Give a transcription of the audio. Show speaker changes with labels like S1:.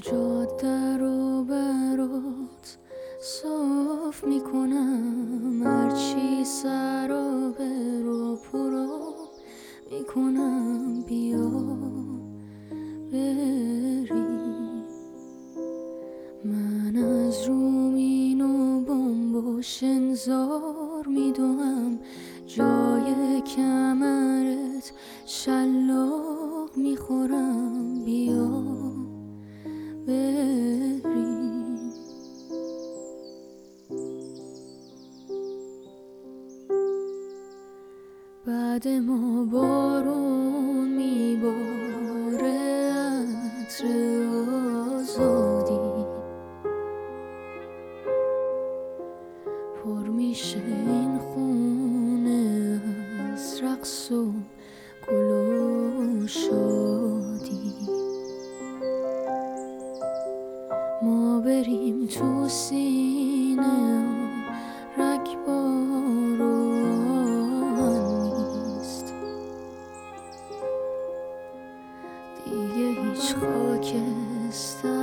S1: جاده رو برات صاف میکنم، هرچی سرابه رو پرو میکنم، بیا بریم. من از رومین و بمبش انذار میدوم، جای کمرت شلاق میخورم، بیا بریم. بعد ما بارون میباره، عطر آزادی پر میشه این خونه از رقص و گل و شادی. ما بریم تو سینه و رگبار و آهن نیست دیگه، هیچ خاکستر